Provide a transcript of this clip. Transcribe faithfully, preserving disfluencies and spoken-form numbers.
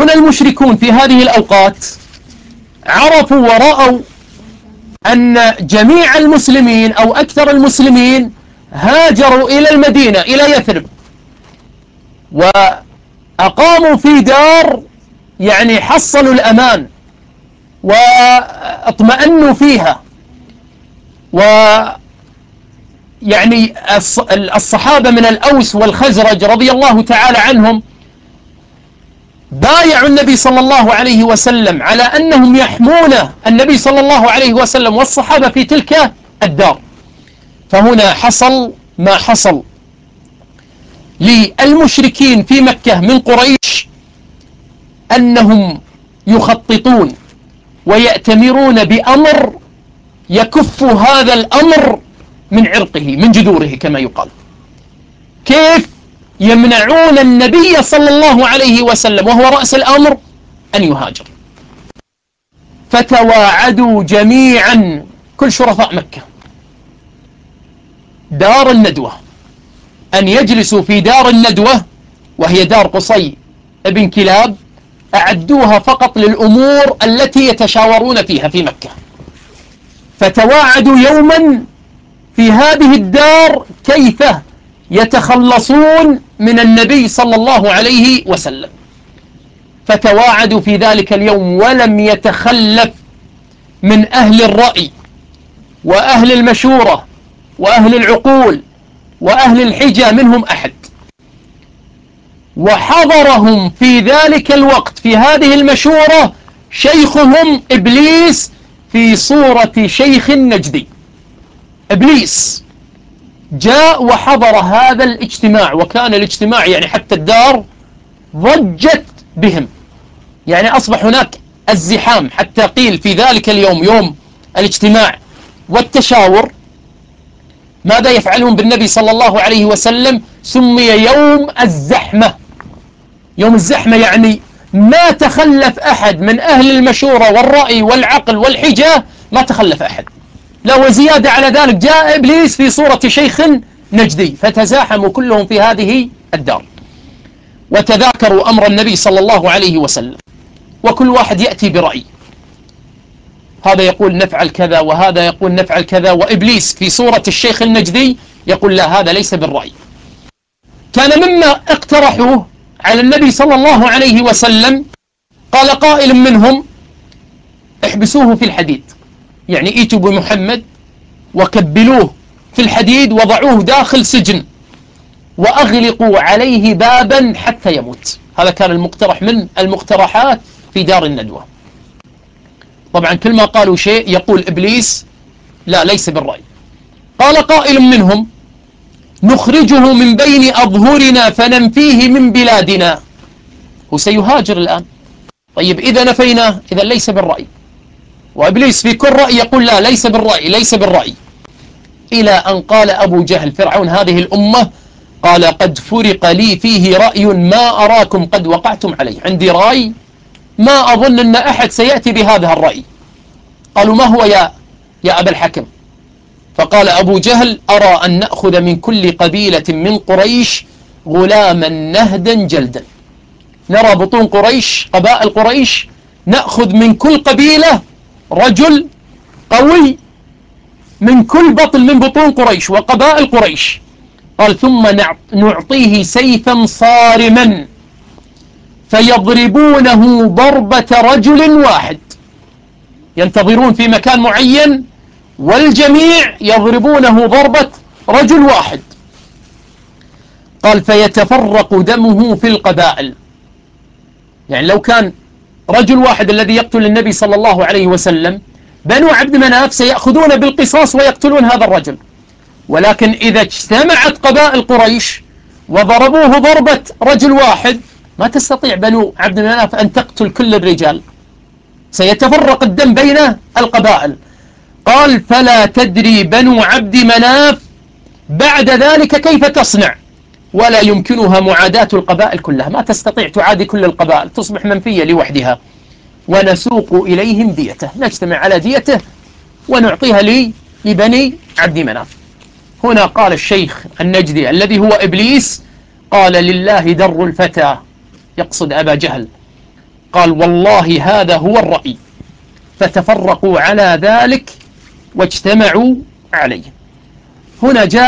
هنا المشركون في هذه الأوقات عرفوا ورأوا أن جميع المسلمين أو أكثر المسلمين هاجروا إلى المدينة إلى يثرب، وأقاموا في دار يعني حصلوا الأمان واطمأنوا فيها. ويعني الصحابة من الأوس والخزرج رضي الله تعالى عنهم بايعوا النبي صلى الله عليه وسلم على أنهم يحمون النبي صلى الله عليه وسلم والصحابة في تلك الدار. فهنا حصل ما حصل للمشركين في مكة من قريش، أنهم يخططون ويأتمرون بأمر يكف هذا الأمر من عرقه من جذوره كما يقال. كيف يمنعون النبي صلى الله عليه وسلم وهو رأس الأمر أن يهاجر؟ فتواعدوا جميعا كل شرفاء مكة دار الندوة أن يجلسوا في دار الندوة، وهي دار قصي ابن كلاب، أعدوها فقط للأمور التي يتشاورون فيها في مكة. فتواعدوا يوما في هذه الدار كيف يتخلصون من النبي صلى الله عليه وسلم. فتواعدوا في ذلك اليوم، ولم يتخلف من أهل الرأي وأهل المشورة وأهل العقول وأهل الحجة منهم أحد. وحضرهم في ذلك الوقت في هذه المشورة شيخهم إبليس في صورة شيخ نجدي. إبليس جاء وحضر هذا الاجتماع، وكان الاجتماع يعني حتى الدار ضجت بهم، يعني أصبح هناك الزحام، حتى قيل في ذلك اليوم يوم الاجتماع والتشاور ماذا يفعلون بالنبي صلى الله عليه وسلم؟ سمي يوم الزحمة. يوم الزحمة يعني ما تخلف أحد من أهل المشورة والرأي والعقل والحجة، ما تخلف أحد. لا وزيادة على ذلك جاء إبليس في صورة شيخ نجدي، فتزاحموا كلهم في هذه الدار وتذاكروا أمر النبي صلى الله عليه وسلم، وكل واحد يأتي برأي، هذا يقول نفعل كذا وهذا يقول نفعل كذا، وإبليس في صورة الشيخ النجدي يقول لا هذا ليس بالرأي. كان مما اقترحوه على النبي صلى الله عليه وسلم، قال قائل منهم احبسوه في الحديد، يعني ايتوا بمحمد وكبلوه في الحديد وضعوه داخل سجن وأغلقوا عليه بابا حتى يموت. هذا كان المقترح من المقترحات في دار الندوة. طبعا كل ما قالوا شيء يقول إبليس لا ليس بالرأي. قال قائل منهم نخرجه من بين أظهرنا فننفيه من بلادنا. هو سيهاجر الآن، طيب إذا نفيناه إذا ليس بالرأي. وإبليس في كل رأي يقول لا ليس بالرأي ليس بالرأي، إلى أن قال أبو جهل فرعون هذه الأمة، قال قد فرق لي فيه رأي ما أراكم قد وقعتم عليه. عندي رأي ما أظن أن أحد سيأتي بهذا الرأي. قالوا ما هو يا يا أبا الحكم؟ فقال أبو جهل أرى أن نأخذ من كل قبيلة من قريش غلاما نهدا جلدا. نرى بطون قريش قبائل قريش نأخذ من كل قبيلة رجل قوي من كل بطن من بطون قريش وقبائل قريش. قال ثم نعطيه سيفا صارما فيضربونه ضربة رجل واحد، ينتظرون في مكان معين والجميع يضربونه ضربة رجل واحد. قال فيتفرق دمه في القبائل، يعني لو كان رجل واحد الذي يقتل النبي صلى الله عليه وسلم، بنو عبد مناف سيأخذون بالقصاص ويقتلون هذا الرجل، ولكن إذا اجتمعت قبائل قريش وضربوه ضربة رجل واحد ما تستطيع بنو عبد مناف أن تقتل كل الرجال، سيتفرق الدم بين القبائل. قال فلا تدري بنو عبد مناف بعد ذلك كيف تصنع، ولا يمكنها معاداة القبائل كلها، ما تستطيع تعادي كل القبائل، تصبح منفية لوحدها. ونسوق إليهم ديته، نجتمع على ديته ونعطيها لي لبني عبد مناف. هنا قال الشيخ النجدي الذي هو إبليس، قال لله در الفتى، يقصد أبا جهل، قال والله هذا هو الرأي، فتفرقوا على ذلك واجتمعوا عليه. هنا جاء